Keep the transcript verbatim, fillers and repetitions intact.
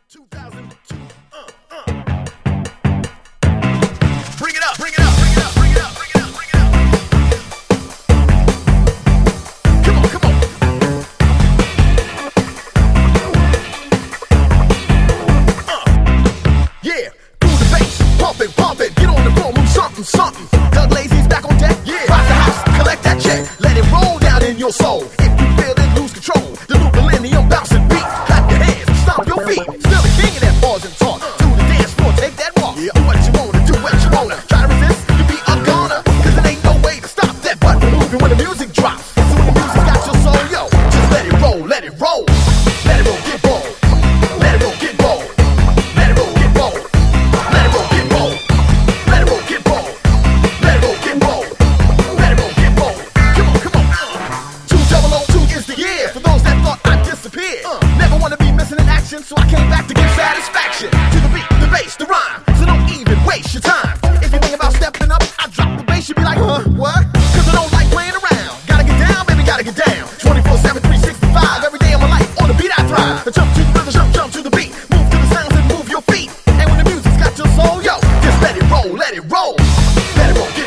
two thousand two. Uh, uh. Bring it up, bring it up, bring it up, bring it up, bring it up, bring it up. Come on, come on. Uh. Yeah, through the bass, pump it, pump it, get on the floor, move something, something. Doug Lazy's back on deck, yeah. Rock the house, collect that check, let it roll down in your soul. If you feel it, lose control. The new millennium bouncing beat, clap your hands, stomp your feet. Still the king of that pause and talk. To the dance floor, take that walk. Yeah. Do what you wanna, do what you wanna. Try to resist, you be up gonna. Cause it ain't no way to stop that button moving when the music drops. So when the music got your soul, yo, just let it roll, let it roll. Let it roll, get roll. Let it roll, get roll. Let it roll, get roll. Let it roll, get roll. Let it roll, get roll. Let it roll, get roll. Let it roll, get roll. Come on, come on. Two double O two is the year. For those that thought I disappeared. Uh, never wanna be missing in action, so I came back to give satisfaction. To the beat, the bass, the rhyme. So don't even waste your time. If you think about stepping up, I drop the bass, you be like, huh, what? Cause I don't like playing around. Gotta get down, baby, gotta get down. twenty-four seven, three sixty-five, every day of my life, on the beat I thrive. I jump to the rhythm, jump, jump to the beat. Move to the sounds and move your feet. And when the music's got your soul, yo, just let it roll, let it roll. Let it roll.